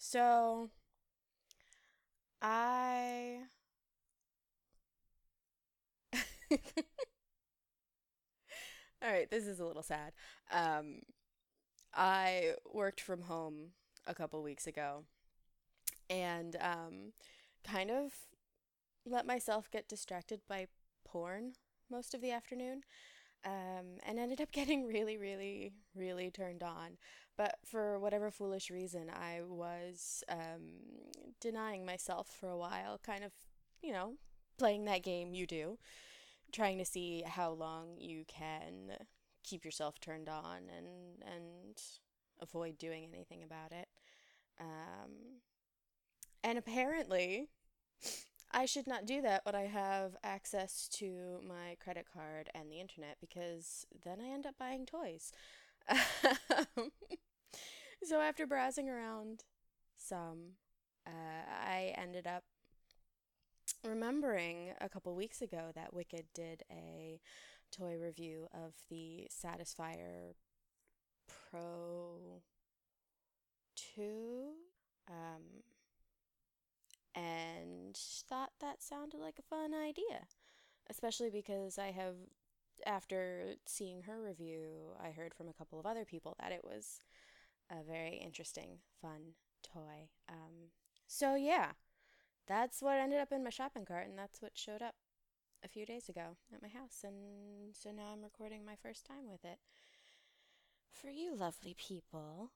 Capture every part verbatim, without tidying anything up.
So I All right, this is a little sad. Um, I worked from home a couple weeks ago and um, kind of let myself get distracted by porn most of the afternoon, um, and ended up getting really, really, really turned on. But for whatever foolish reason, I was um, denying myself for a while, kind of, you know, playing that game you do, trying to see how long you can keep yourself turned on and and avoid doing anything about it. Um, and apparently, I should not do that when I have access to my credit card and the internet because then I end up buying toys. So after browsing around some, uh, I ended up remembering a couple weeks ago that Wicked did a toy review of the Satisfyer Pro two, um, and thought that sounded like a fun idea, especially because I have, after seeing her review, I heard from a couple of other people that it was a very interesting, fun toy. Um, so yeah, that's what ended up in my shopping cart, and that's what showed up a few days ago at my house, and so now I'm recording my first time with it for you lovely people.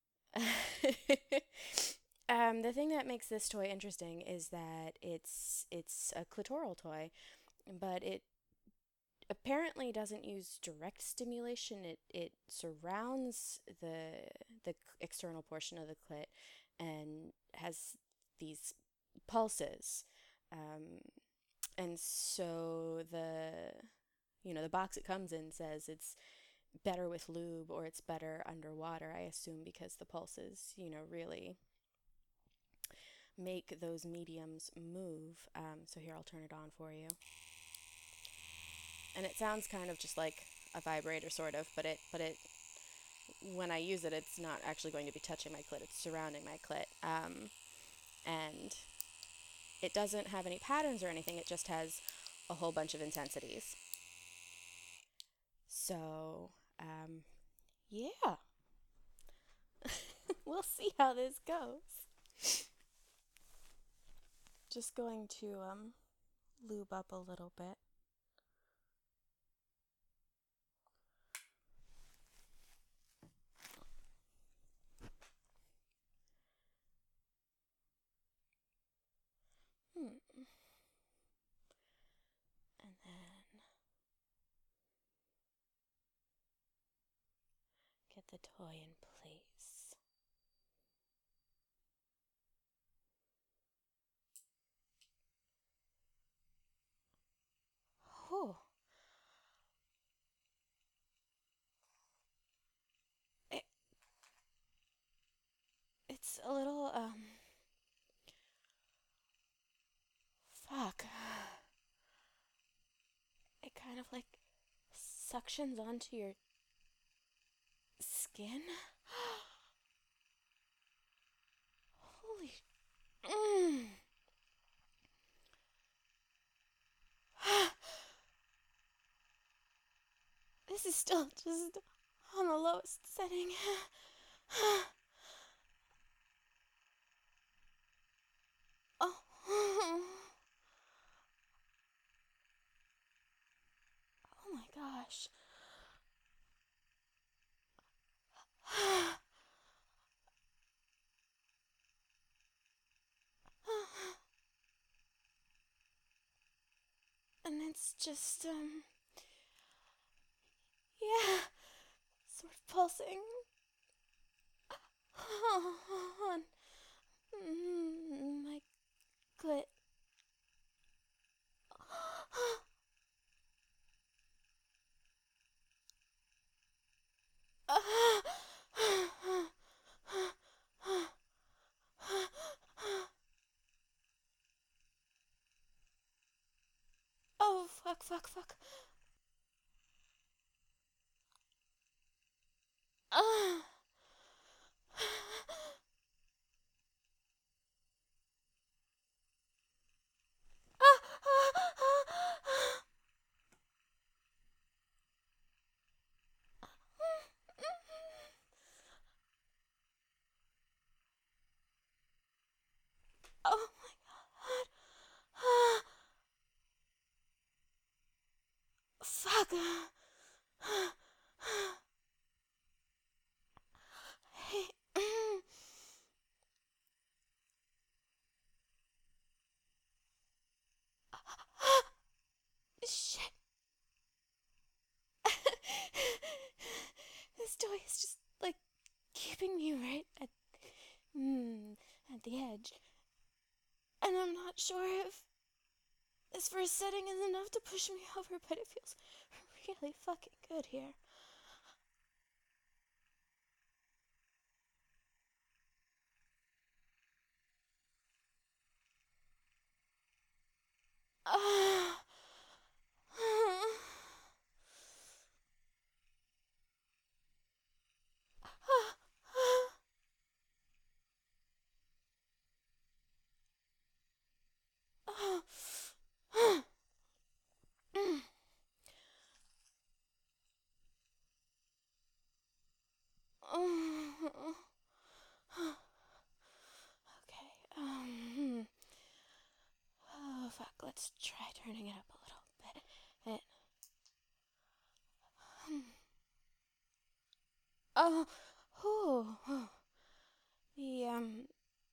Um, the thing that makes this toy interesting is that it's it's a clitoral toy, but it apparently doesn't use direct stimulation. It it surrounds the the external portion of the clit and has these pulses. Um, and so the you know the box it comes in says it's better with lube or it's better underwater. I assume because the pulses, you know, really make those mediums move. Um, so here I'll turn it on for you. And it sounds kind of just like a vibrator, sort of, but it, but it, when I use it, it's not actually going to be touching my clit. It's surrounding my clit, um, and it doesn't have any patterns or anything. It just has a whole bunch of intensities. So, um, yeah, we'll see how this goes. Just going to um, lube up a little bit. Hmm. And then get the toy in place. Oh, it, it's a little, um, fuck. It kind of like suctions onto your skin. Holy. Mm. This is still just on the lowest setting. Oh. Oh my gosh. And it's just, um, yeah, sort of pulsing on my clit. Oh, fuck, fuck, fuck. Oh my god. Ah, fuck. Hey. Shit. This toy is just like keeping me right at mm, at the edge. And I'm not sure if this first setting is enough to push me over, but it feels really fucking good here. Ah. Okay, um, oh fuck, let's try turning it up a little bit. It, oh, oh, oh, the, um,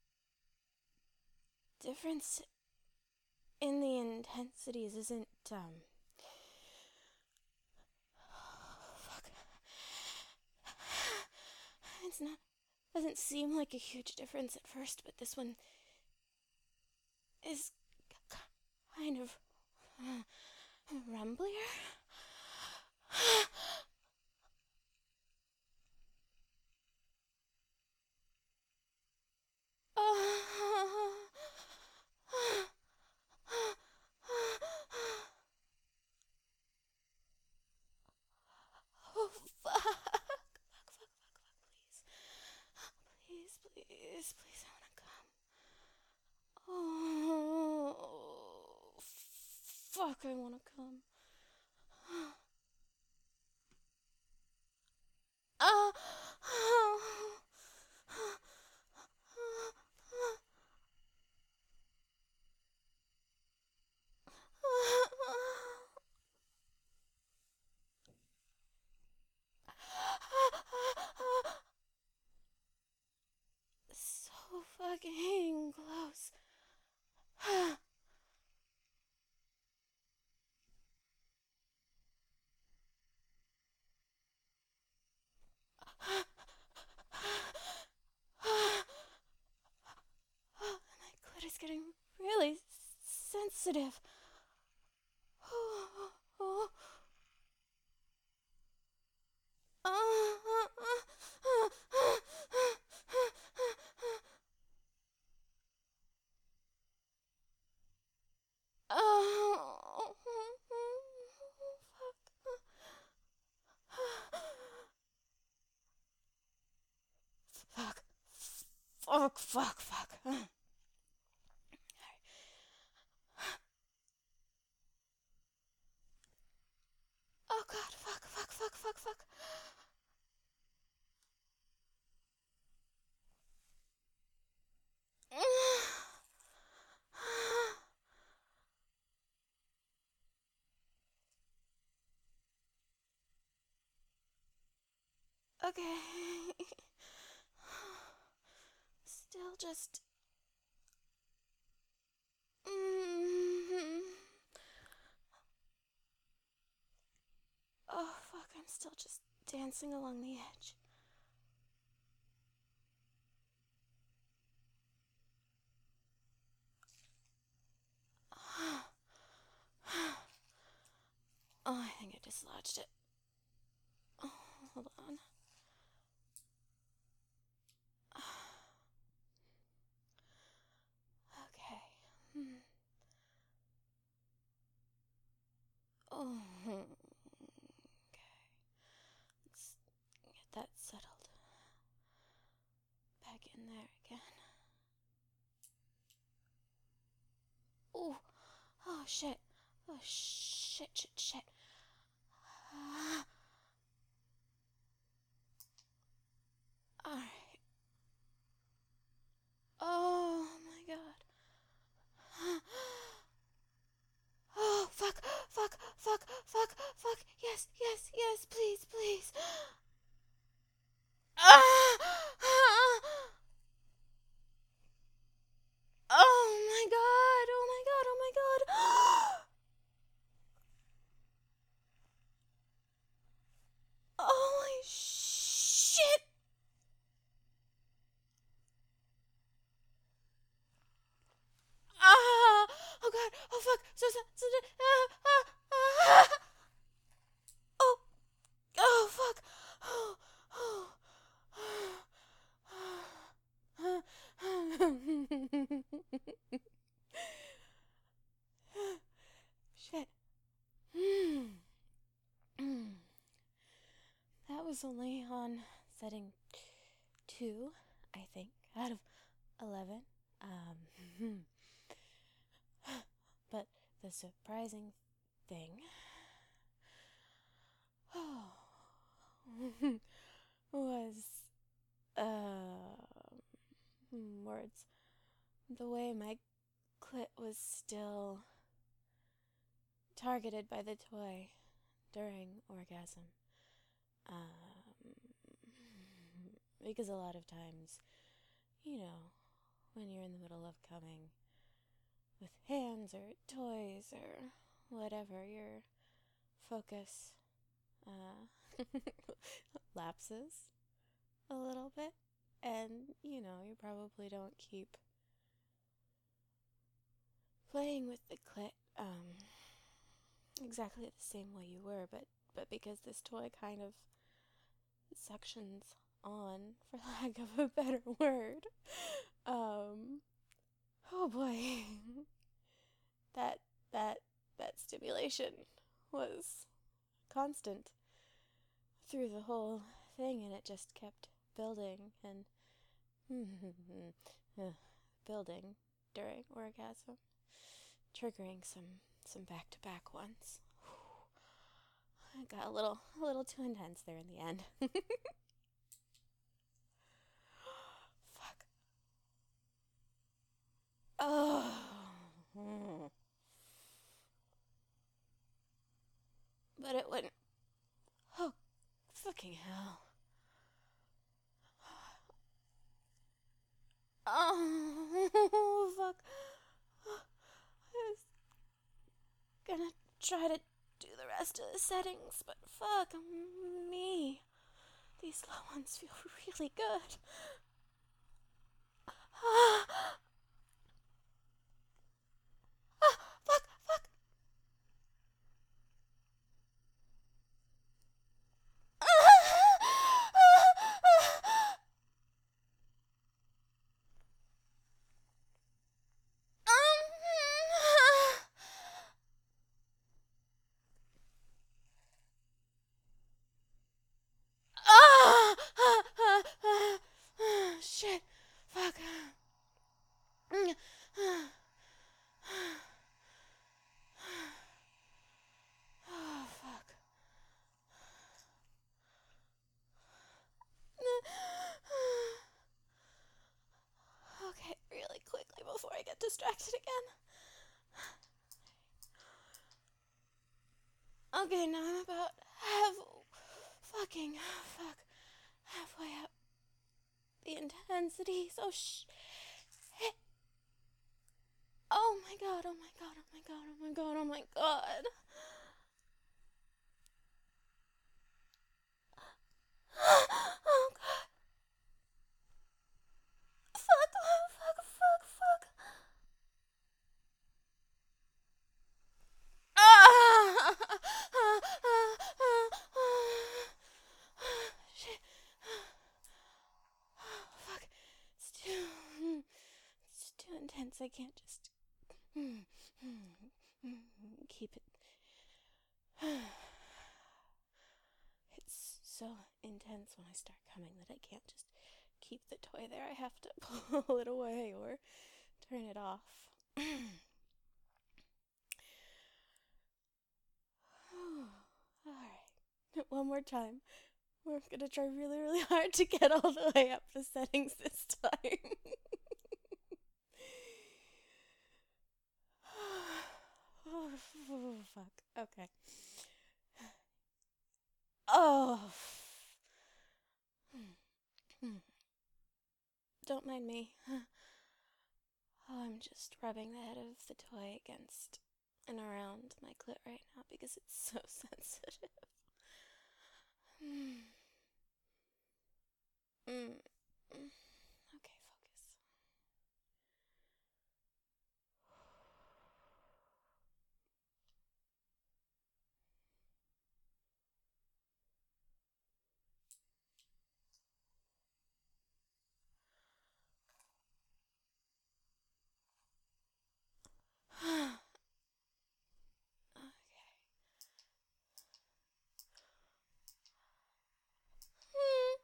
difference in the intensities isn't, um, fuck. It's not, doesn't seem like a huge difference at first, but this one is kind of uh, rumblier. Oh, fuck. Fuck, fuck, fuck, fuck, please. Please, please, please, I wanna come. Oh, fuck, I wanna come. Ah. So fucking close. My clit is getting really sensitive. Oh, fuck. Fuck, fuck, fuck. Oh god, fuck, fuck, fuck, fuck, fuck. Okay. Still just. Mm-hmm. Oh, fuck, I'm still just dancing along the edge. Oh, I think I dislodged it. Oh, hold on. Okay. Hmm. Oh. Okay. Let's get that settled. Back in there again. Oh. Oh, shit. Oh, shit, shit, shit. Uh, Alright. Oh my god. Yes, yes, yes, please, please. Ah! Ah! Oh my god, oh my god, oh my god. Holy shit. Ah! Oh god, oh fuck. So, so, so, ah, ah, ah. Oh, oh fuck. Oh, oh. Shit. Hmm. That was only on setting two, I think, out of eleven. Um, but the surprising thing was, uh, words. The way my clit was still targeted by the toy during orgasm. Um, because a lot of times, you know, when you're in the middle of coming with hands or toys or whatever, your focus uh, lapses a little bit. And, you know, you probably don't keep playing with the clit um, exactly the same way you were, but, but because this toy kind of suctions on, for lack of a better word, um, oh boy, that, that, that stimulation was constant through the whole thing, and it just kept building and building during orgasm, triggering some some back-to-back ones. I got a little a little too intense there in the end. Fuck. Oh. But it wouldn't. Oh, fucking hell. Oh, fuck. I was gonna try to do the rest of the settings, but fuck me. These low ones feel really good. Ah, ah, fuck, fuck. Ah! Ah! Ah! Ah! Ah! Shit. Fuck. Mm. Ah. Oh, fuck. Okay, really quickly before I get distracted again. Okay, now I'm about half. Fucking. Fuck. Halfway up the intensity. So shh. Oh my god, oh my god, oh my god, oh my god, oh my god. Oh god. Fuck, fuck, fuck, fuck. Ah! Shit. Oh, fuck. It's too. It's too intense. I can't just. Keep it. It's so intense when I start coming that I can't just keep the toy there. I have to pull it away or turn it off. Alright. One more time. We're gonna try really, really hard to get all the way up the settings this time. Oh, fuck. Okay. mind me. Oh, I'm just rubbing the head of the toy against and around my clit right now because it's so sensitive. Mm. Mm. Okay, focus. Okay. Mm.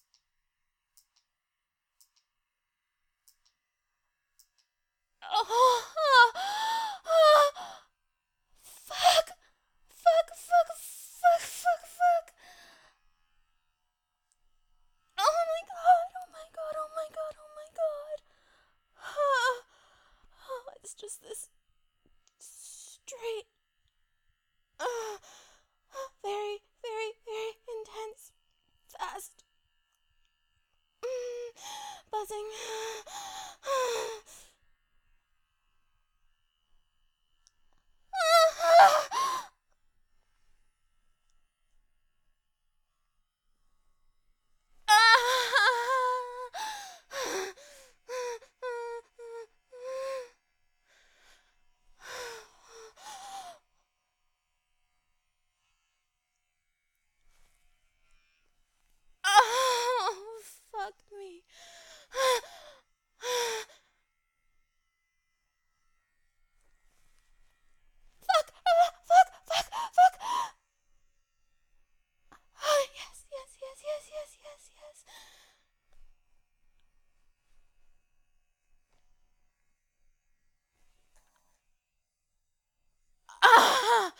Oh, fuck! Fuck, fuck, fuck, fuck, fuck! Oh my god, oh my god, oh my god, oh my god! Oh, it's just this straight, uh, very, very, very intense, fast, mm, buzzing. Oh, fuck me. Fuck, ah, fuck, fuck, fuck. Oh, yes, yes, yes, yes, yes, yes, yes. Ah!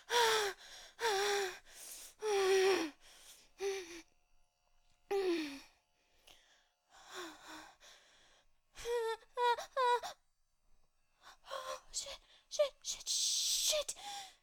Shit, shit, shit, shit.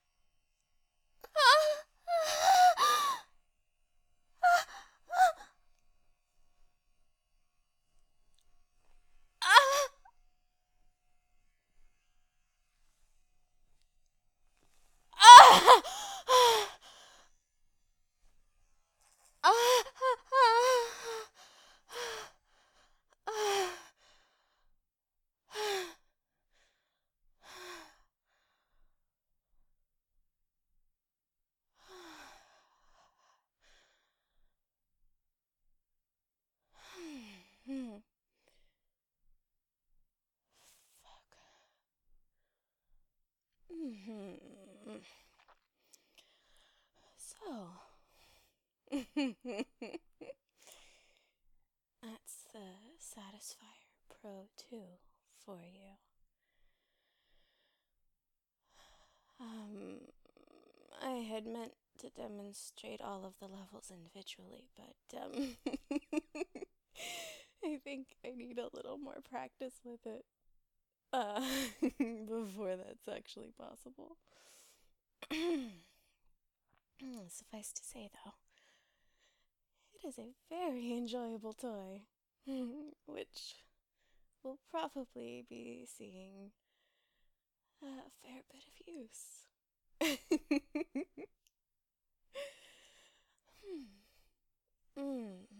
So, that's the Satisfier Pro two for you. Um, I had meant to demonstrate all of the levels individually, but, um, I think I need a little more practice with it, uh, before that's actually possible. Suffice to say, though, it is a very enjoyable toy, which will probably be seeing a fair bit of use. hmm. Mm.